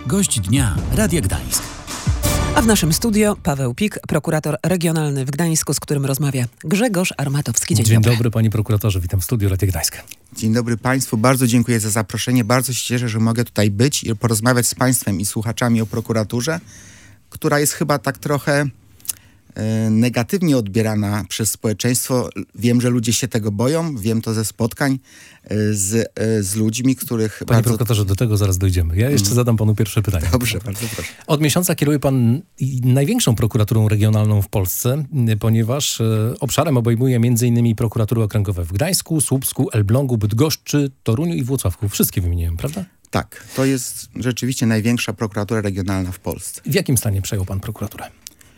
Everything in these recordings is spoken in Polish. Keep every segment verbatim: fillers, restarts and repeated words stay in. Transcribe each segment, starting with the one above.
Gość dnia Radia Gdańsk. A w naszym studio Paweł Pik, prokurator regionalny w Gdańsku, z którym rozmawia Grzegorz Armatowski. Dzień, Dzień dobry. dobry, panie prokuratorze, witam w studiu Radia Gdańsk. Dzień dobry Państwu, bardzo dziękuję za zaproszenie, bardzo się cieszę, że mogę tutaj być i porozmawiać z Państwem i słuchaczami o prokuraturze, która jest chyba tak trochę e, negatywnie odbierana przez społeczeństwo. Wiem, że ludzie się tego boją, wiem to ze spotkań e, z, e, z ludźmi, których Panie bardzo... prokuratorze, do tego zaraz dojdziemy. Ja jeszcze zadam panu pierwsze pytanie. Dobrze, bardzo proszę. Od miesiąca kieruje pan największą prokuraturą regionalną w Polsce, ponieważ e, obszarem obejmuje m.in. prokuratury okręgowe w Gdańsku, Słupsku, Elblągu, Bydgoszczy, Toruniu i Włocławku. Wszystkie wymieniłem, prawda? Tak, to jest rzeczywiście największa prokuratura regionalna w Polsce. W jakim stanie przejął pan prokuraturę?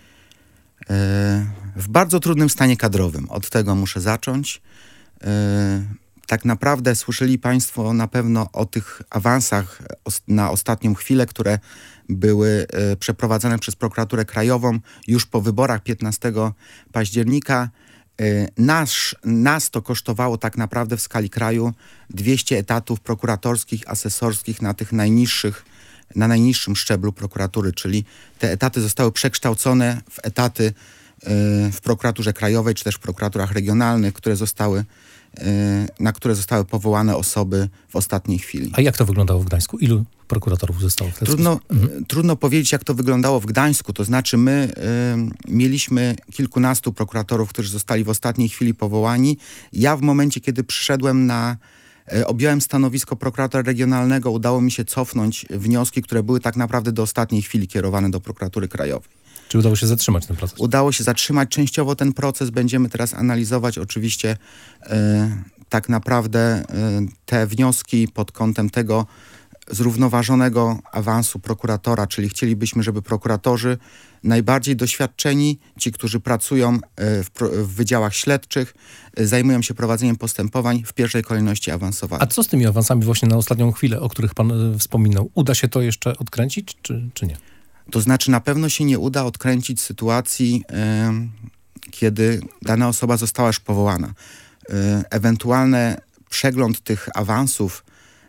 W bardzo trudnym stanie kadrowym. Od tego muszę zacząć. Tak naprawdę słyszeli Państwo na pewno o tych awansach na ostatnią chwilę, które były przeprowadzone przez prokuraturę krajową już po wyborach piętnastego października. Nasz, nas to kosztowało tak naprawdę w skali kraju dwieście etatów prokuratorskich, asesorskich na tych najniższych, na najniższym szczeblu prokuratury, czyli te etaty zostały przekształcone w etaty y, w prokuraturze krajowej, czy też w prokuraturach regionalnych, które zostały, y, na które zostały powołane osoby w ostatniej chwili. A jak to wyglądało w Gdańsku? Ilu prokuratorów zostało w ten Trudno, mhm. trudno powiedzieć, jak to wyglądało w Gdańsku. To znaczy my y, mieliśmy kilkunastu prokuratorów, którzy zostali w ostatniej chwili powołani. Ja w momencie, kiedy przyszedłem na y, objąłem stanowisko prokuratora regionalnego, udało mi się cofnąć wnioski, które były tak naprawdę do ostatniej chwili kierowane do prokuratury krajowej. Czy udało się zatrzymać ten proces? Udało się zatrzymać częściowo ten proces. Będziemy teraz analizować oczywiście y, tak naprawdę y, te wnioski pod kątem tego, zrównoważonego awansu prokuratora, czyli chcielibyśmy, żeby prokuratorzy najbardziej doświadczeni, ci, którzy pracują w, w wydziałach śledczych, zajmują się prowadzeniem postępowań, w pierwszej kolejności awansowali. A co z tymi awansami właśnie na ostatnią chwilę, o których pan y, wspominał? Uda się to jeszcze odkręcić, czy, czy nie? To znaczy na pewno się nie uda odkręcić sytuacji, y, kiedy dana osoba została już powołana. Y, ewentualny przegląd tych awansów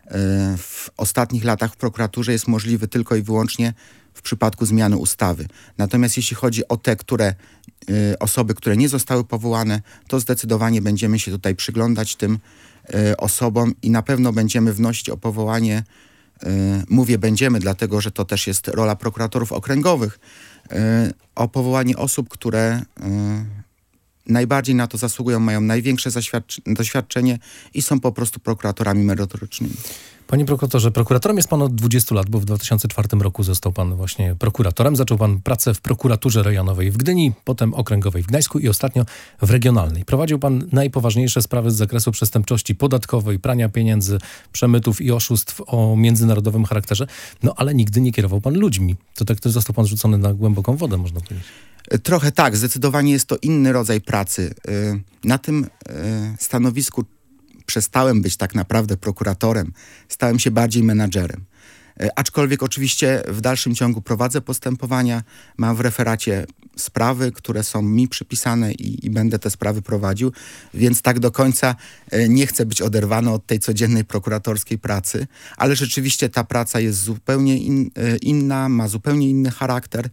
w ostatnich latach w prokuraturze jest możliwy tylko i wyłącznie w przypadku zmiany ustawy. Natomiast jeśli chodzi o te, które y, osoby, które nie zostały powołane, to zdecydowanie będziemy się tutaj przyglądać tym y, osobom i na pewno będziemy wnosić o powołanie, y, mówię będziemy, dlatego że to też jest rola prokuratorów okręgowych, y, o powołanie osób, które y, najbardziej na to zasługują, mają największe doświadczenie i są po prostu prokuratorami merytorycznymi. Panie prokuratorze, prokuratorem jest pan od dwudziestu lat, bo w dwa tysiące czwartym roku został pan właśnie prokuratorem. Zaczął pan pracę w prokuraturze rejonowej w Gdyni, potem okręgowej w Gdańsku i ostatnio w regionalnej. Prowadził pan najpoważniejsze sprawy z zakresu przestępczości podatkowej, prania pieniędzy, przemytów i oszustw o międzynarodowym charakterze. No ale nigdy nie kierował pan ludźmi. To tak też został pan rzucony na głęboką wodę, można powiedzieć. Trochę tak, zdecydowanie jest to inny rodzaj pracy. Na tym stanowisku przestałem być tak naprawdę prokuratorem, stałem się bardziej menadżerem. Aczkolwiek oczywiście w dalszym ciągu prowadzę postępowania, mam w referacie sprawy, które są mi przypisane i, i będę te sprawy prowadził, więc tak do końca nie chcę być oderwany od tej codziennej prokuratorskiej pracy, ale rzeczywiście ta praca jest zupełnie in, inna, ma zupełnie inny charakter.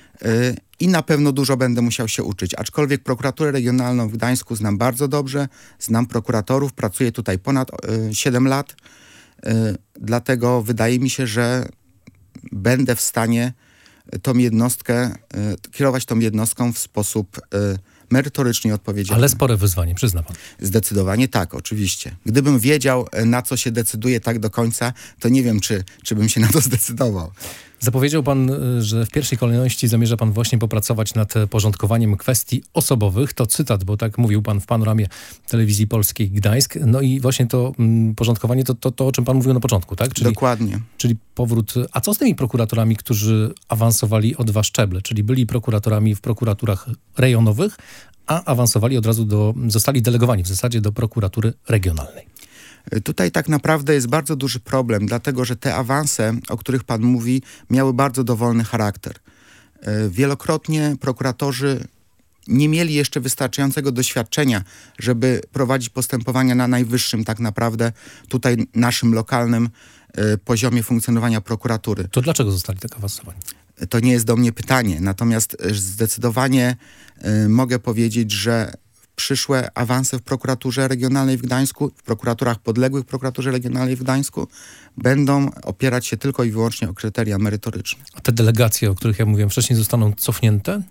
I na pewno dużo będę musiał się uczyć. Aczkolwiek prokuraturę regionalną w Gdańsku znam bardzo dobrze, znam prokuratorów, pracuję tutaj ponad y, siedem lat, y, dlatego wydaje mi się, że będę w stanie tą jednostkę, y, kierować tą jednostką w sposób y, merytorycznie odpowiedzialny. Ale spore wyzwanie, przyzna pan. Zdecydowanie tak, oczywiście. Gdybym wiedział, na co się decyduje tak do końca, to nie wiem, czy, czy bym się na to zdecydował. Zapowiedział pan, że w pierwszej kolejności zamierza pan właśnie popracować nad porządkowaniem kwestii osobowych. To cytat, bo tak mówił pan w panoramie Telewizji Polskiej Gdańsk. No i właśnie to mm, porządkowanie to, to to, o czym pan mówił na początku, tak? Czyli, Dokładnie. Czyli powrót... A co z tymi prokuratorami, którzy awansowali o dwa szczeble? Czyli byli prokuratorami w prokuraturach rejonowych, a awansowali od razu do... Zostali delegowani w zasadzie do prokuratury regionalnej. Tutaj tak naprawdę jest bardzo duży problem, dlatego że te awanse, o których pan mówi, miały bardzo dowolny charakter. Wielokrotnie prokuratorzy nie mieli jeszcze wystarczającego doświadczenia, żeby prowadzić postępowania na najwyższym tak naprawdę tutaj naszym lokalnym y, poziomie funkcjonowania prokuratury. To dlaczego zostali tak awansowani? To nie jest do mnie pytanie, natomiast zdecydowanie y, mogę powiedzieć, że przyszłe awanse w prokuraturze regionalnej w Gdańsku, w prokuraturach podległych prokuraturze regionalnej w Gdańsku będą opierać się tylko i wyłącznie o kryteria merytoryczne. A te delegacje, o których ja mówiłem wcześniej, zostaną cofnięte?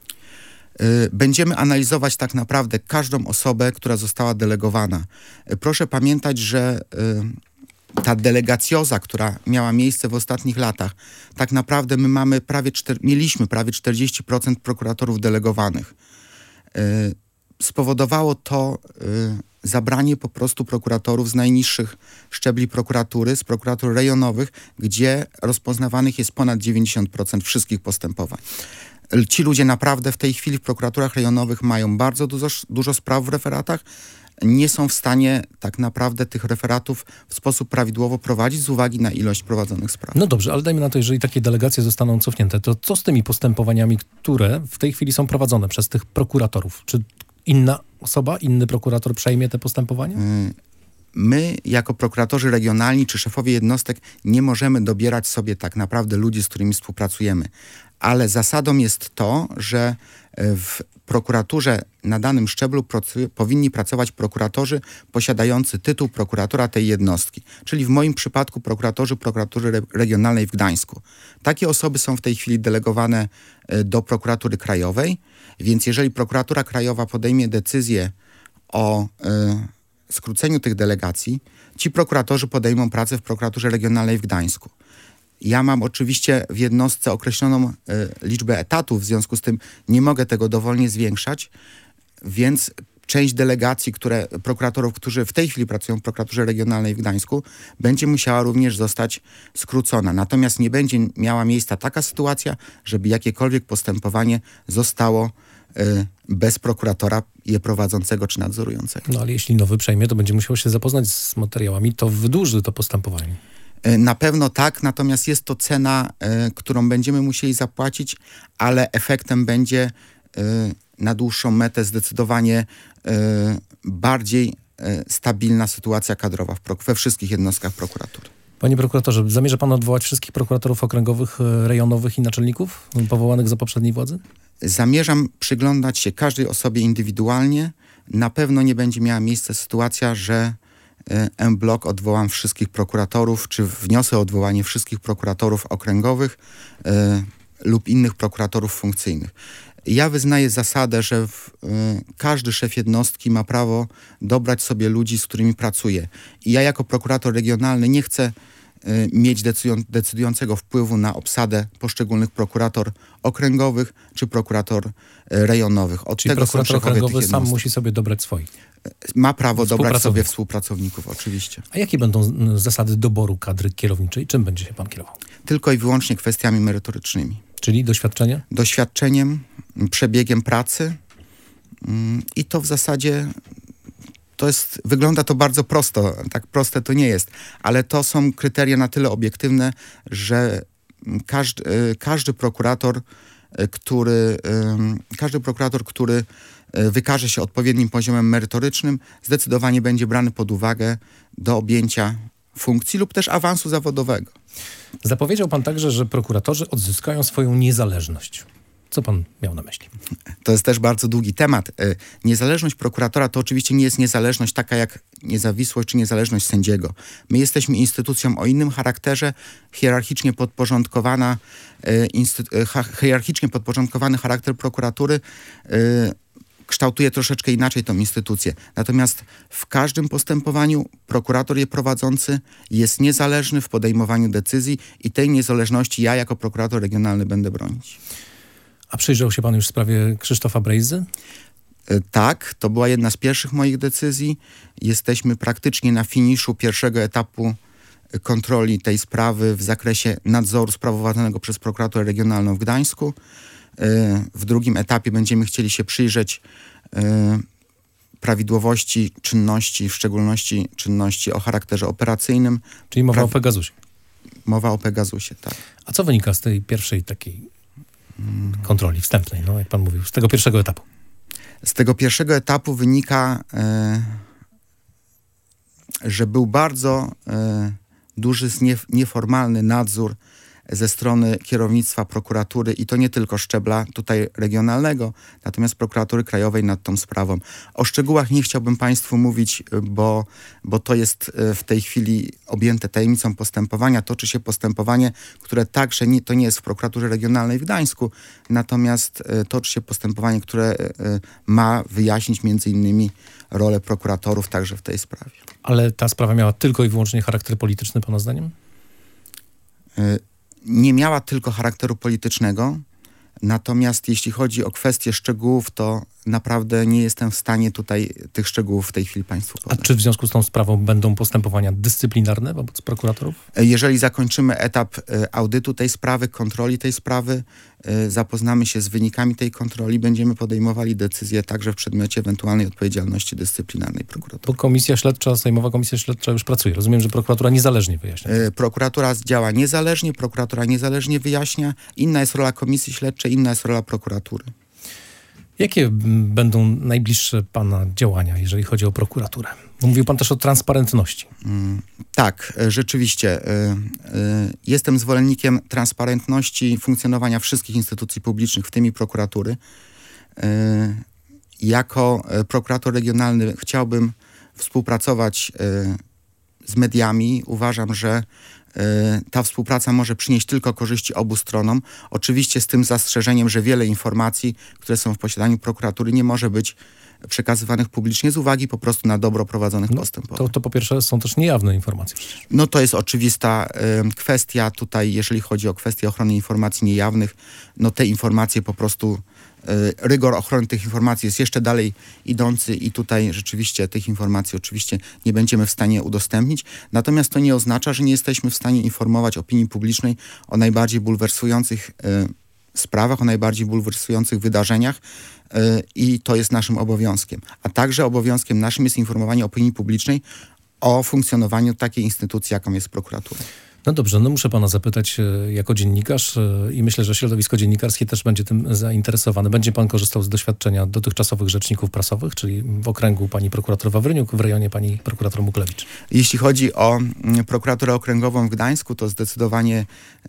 Y, Będziemy analizować tak naprawdę każdą osobę, która została delegowana. Y, Proszę pamiętać, że y, ta delegacjoza, która miała miejsce w ostatnich latach, tak naprawdę my mamy prawie czter- mieliśmy prawie czterdzieści procent prokuratorów delegowanych. Y, Spowodowało to y, zabranie po prostu prokuratorów z najniższych szczebli prokuratury, z prokuratur rejonowych, gdzie rozpoznawanych jest ponad dziewięćdziesiąt procent wszystkich postępowań. Ci ludzie naprawdę w tej chwili w prokuraturach rejonowych mają bardzo dużo, dużo spraw w referatach, nie są w stanie tak naprawdę tych referatów w sposób prawidłowo prowadzić z uwagi na ilość prowadzonych spraw. No dobrze, ale dajmy na to, jeżeli takie delegacje zostaną cofnięte, to co z tymi postępowaniami, które w tej chwili są prowadzone przez tych prokuratorów? Czy inna osoba, inny prokurator przejmie te postępowania? My, jako prokuratorzy regionalni czy szefowie jednostek, nie możemy dobierać sobie tak naprawdę ludzi, z którymi współpracujemy. Ale zasadą jest to, że w prokuraturze na danym szczeblu pracu- powinni pracować prokuratorzy posiadający tytuł prokuratora tej jednostki. Czyli w moim przypadku prokuratorzy prokuratury re- regionalnej w Gdańsku. Takie osoby są w tej chwili delegowane e, do prokuratury krajowej, więc jeżeli prokuratura krajowa podejmie decyzję o e, skróceniu tych delegacji, ci prokuratorzy podejmą pracę w prokuraturze regionalnej w Gdańsku. Ja mam oczywiście w jednostce określoną y, liczbę etatów, w związku z tym nie mogę tego dowolnie zwiększać, więc część delegacji, które, prokuratorów, którzy w tej chwili pracują w prokuraturze regionalnej w Gdańsku, będzie musiała również zostać skrócona. Natomiast nie będzie miała miejsca taka sytuacja, żeby jakiekolwiek postępowanie zostało y, bez prokuratora je prowadzącego czy nadzorującego. No ale jeśli nowy przejmie, to będzie musiał się zapoznać z materiałami, to wydłuży to postępowanie. Na pewno tak, natomiast jest to cena, y, którą będziemy musieli zapłacić, ale efektem będzie y, na dłuższą metę zdecydowanie y, bardziej y, stabilna sytuacja kadrowa w prok- we wszystkich jednostkach prokuratury. Panie prokuratorze, zamierza pan odwołać wszystkich prokuratorów okręgowych, rejonowych i naczelników powołanych za poprzedniej władzy? Zamierzam przyglądać się każdej osobie indywidualnie. Na pewno nie będzie miała miejsca sytuacja, że M-Blok odwołam wszystkich prokuratorów, czy wniosę o odwołanie wszystkich prokuratorów okręgowych y, lub innych prokuratorów funkcyjnych. Ja wyznaję zasadę, że w, y, każdy szef jednostki ma prawo dobrać sobie ludzi, z którymi pracuje. I ja jako prokurator regionalny nie chcę y, mieć decydują, decydującego wpływu na obsadę poszczególnych prokurator okręgowych czy prokurator y, rejonowych. Od Czyli tego prokurator są szefowie okręgowy tych sam jednostek. musi sobie dobrać swoich. Ma prawo dobrać sobie Współpracowników. współpracowników, oczywiście. A jakie będą mm, zasady doboru kadry kierowniczej? Czym będzie się pan kierował? Tylko i wyłącznie kwestiami merytorycznymi. Czyli doświadczenie? Doświadczeniem, przebiegiem pracy mm, i to w zasadzie to jest, wygląda to bardzo prosto, tak proste to nie jest, ale to są kryteria na tyle obiektywne, że każdy, każdy prokurator, który, każdy prokurator, który wykaże się odpowiednim poziomem merytorycznym, zdecydowanie będzie brany pod uwagę do objęcia funkcji lub też awansu zawodowego. Zapowiedział pan także, że prokuratorzy odzyskają swoją niezależność. Co pan miał na myśli? To jest też bardzo długi temat. Niezależność prokuratora to oczywiście nie jest niezależność taka jak niezawisłość czy niezależność sędziego. My jesteśmy instytucją o innym charakterze, hierarchicznie podporządkowana, hierarchicznie podporządkowany charakter prokuratury kształtuje troszeczkę inaczej tą instytucję. Natomiast w każdym postępowaniu prokurator je prowadzący jest niezależny w podejmowaniu decyzji i tej niezależności ja jako prokurator regionalny będę bronić. A przyjrzał się pan już w sprawie Krzysztofa Brejzy? Tak, to była jedna z pierwszych moich decyzji. Jesteśmy praktycznie na finiszu pierwszego etapu kontroli tej sprawy w zakresie nadzoru sprawowanego przez prokuraturę regionalną w Gdańsku. W drugim etapie będziemy chcieli się przyjrzeć prawidłowości czynności, w szczególności czynności o charakterze operacyjnym. Czyli mowa Pra- o Pegasusie. Mowa o Pegasusie, tak. A co wynika z tej pierwszej takiej kontroli wstępnej, no jak pan mówił, z tego pierwszego etapu? Z tego pierwszego etapu wynika, e, że był bardzo e, duży nie, nieformalny nadzór ze strony kierownictwa prokuratury i to nie tylko szczebla tutaj regionalnego, natomiast prokuratury krajowej nad tą sprawą. O szczegółach nie chciałbym Państwu mówić, bo, bo to jest w tej chwili objęte tajemnicą postępowania. Toczy się postępowanie, które także nie, to nie jest w prokuraturze regionalnej w Gdańsku, natomiast toczy się postępowanie, które ma wyjaśnić między innymi rolę prokuratorów także w tej sprawie. Ale ta sprawa miała tylko i wyłącznie charakter polityczny, pana zdaniem? Nie miała tylko charakteru politycznego, natomiast jeśli chodzi o kwestie szczegółów, to naprawdę nie jestem w stanie tutaj tych szczegółów w tej chwili Państwu podać. A czy w związku z tą sprawą będą postępowania dyscyplinarne wobec prokuratorów? Jeżeli zakończymy etap audytu tej sprawy, kontroli tej sprawy, zapoznamy się z wynikami tej kontroli, będziemy podejmowali decyzje także w przedmiocie ewentualnej odpowiedzialności dyscyplinarnej prokuratora. Bo komisja śledcza, Sejmowa Komisja Śledcza już pracuje. Rozumiem, że prokuratura niezależnie wyjaśnia. Prokuratura działa niezależnie, prokuratura niezależnie wyjaśnia. Inna jest rola komisji śledczej, inna jest rola prokuratury. Jakie będą najbliższe pana działania, jeżeli chodzi o prokuraturę? Mówił pan też o transparentności. Mm, tak, rzeczywiście. Y, y, jestem zwolennikiem transparentności funkcjonowania wszystkich instytucji publicznych, w tym i prokuratury. Y, jako prokurator regionalny chciałbym współpracować y, z mediami. Uważam, że ta współpraca może przynieść tylko korzyści obu stronom. Oczywiście z tym zastrzeżeniem, że wiele informacji, które są w posiadaniu prokuratury, nie może być przekazywanych publicznie z uwagi po prostu na dobro prowadzonych no, postępowań. To, to po pierwsze są też niejawne informacje przecież. No to jest oczywista y, kwestia. Tutaj, jeżeli chodzi o kwestię ochrony informacji niejawnych, no te informacje po prostu rygor ochrony tych informacji jest jeszcze dalej idący i tutaj rzeczywiście tych informacji oczywiście nie będziemy w stanie udostępnić. Natomiast to nie oznacza, że nie jesteśmy w stanie informować opinii publicznej o najbardziej bulwersujących y, sprawach, o najbardziej bulwersujących wydarzeniach y, i to jest naszym obowiązkiem. A także obowiązkiem naszym jest informowanie opinii publicznej o funkcjonowaniu takiej instytucji, jaką jest prokuratura. No dobrze, no muszę pana zapytać jako dziennikarz i myślę, że środowisko dziennikarskie też będzie tym zainteresowane. Będzie pan korzystał z doświadczenia dotychczasowych rzeczników prasowych, czyli w okręgu pani prokurator Wawryniuk, w rejonie pani prokurator Muklewicz? Jeśli chodzi o prokuraturę okręgową w Gdańsku, to zdecydowanie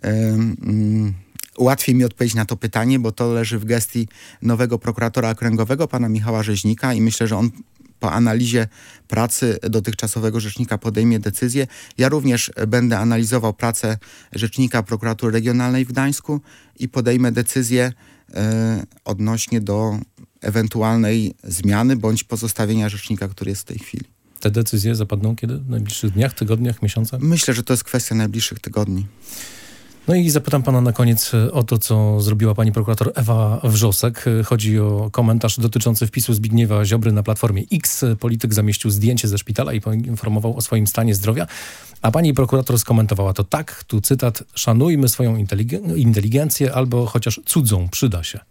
um, łatwiej mi odpowiedzieć na to pytanie, bo to leży w gestii nowego prokuratora okręgowego, pana Michała Rzeźnika i myślę, że on po analizie pracy dotychczasowego rzecznika podejmie decyzję. Ja również będę analizował pracę rzecznika prokuratury regionalnej w Gdańsku i podejmę decyzję e, odnośnie do ewentualnej zmiany bądź pozostawienia rzecznika, który jest w tej chwili. Te decyzje zapadną kiedy? W najbliższych dniach, tygodniach, miesiącach? Myślę, że to jest kwestia najbliższych tygodni. No i zapytam pana na koniec o to, co zrobiła pani prokurator Ewa Wrzosek. Chodzi o komentarz dotyczący wpisu Zbigniewa Ziobry na Platformie X. Polityk zamieścił zdjęcie ze szpitala i poinformował o swoim stanie zdrowia, a pani prokurator skomentowała to tak, tu cytat: szanujmy swoją inteligen- inteligencję albo chociaż cudzą, przyda się.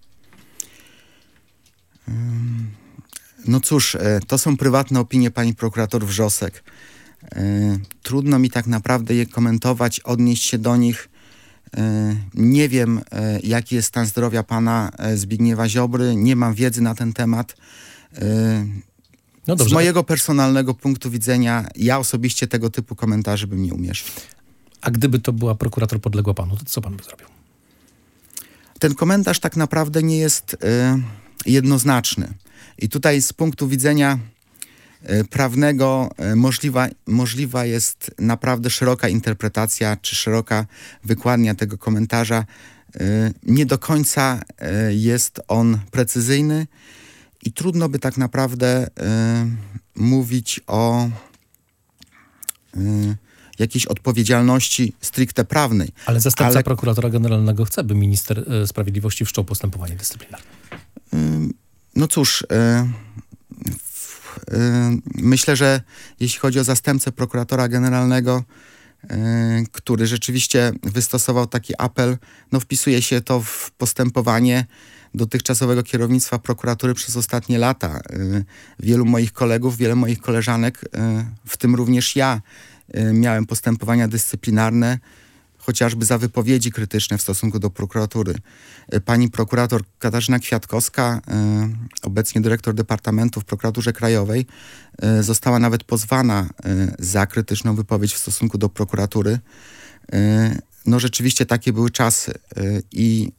No cóż, to są prywatne opinie pani prokurator Wrzosek. Trudno mi tak naprawdę je komentować, odnieść się do nich. Nie wiem, jaki jest stan zdrowia pana Zbigniewa Ziobry. Nie mam wiedzy na ten temat. No dobrze. Z mojego personalnego punktu widzenia ja osobiście tego typu komentarzy bym nie umieszczał. A gdyby to była prokurator podległa panu, to co pan by zrobił? Ten komentarz tak naprawdę nie jest jednoznaczny. I tutaj z punktu widzenia prawnego możliwa, możliwa jest naprawdę szeroka interpretacja czy szeroka wykładnia tego komentarza. Nie do końca jest on precyzyjny i trudno by tak naprawdę mówić o jakiejś odpowiedzialności stricte prawnej. Ale zastępca Ale... prokuratora generalnego chce, by minister sprawiedliwości wszczął postępowanie dyscyplinarne. No cóż... Myślę, że jeśli chodzi o zastępcę prokuratora generalnego, który rzeczywiście wystosował taki apel, no wpisuje się to w postępowanie dotychczasowego kierownictwa prokuratury przez ostatnie lata. Wielu moich kolegów, wiele moich koleżanek, w tym również ja, miałem postępowania dyscyplinarne chociażby za wypowiedzi krytyczne w stosunku do prokuratury. Pani prokurator Katarzyna Kwiatkowska, obecnie dyrektor Departamentu w Prokuraturze Krajowej, została nawet pozwana za krytyczną wypowiedź w stosunku do prokuratury. No rzeczywiście takie były czasy i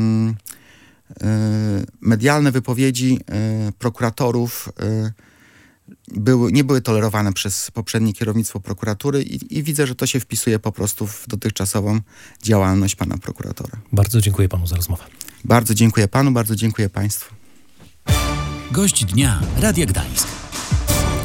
medialne wypowiedzi prokuratorów były, nie były tolerowane przez poprzednie kierownictwo prokuratury i, i widzę, że to się wpisuje po prostu w dotychczasową działalność pana prokuratora. Bardzo dziękuję panu za rozmowę. Bardzo dziękuję panu, bardzo dziękuję państwu. Gość dnia Radia Gdańsk.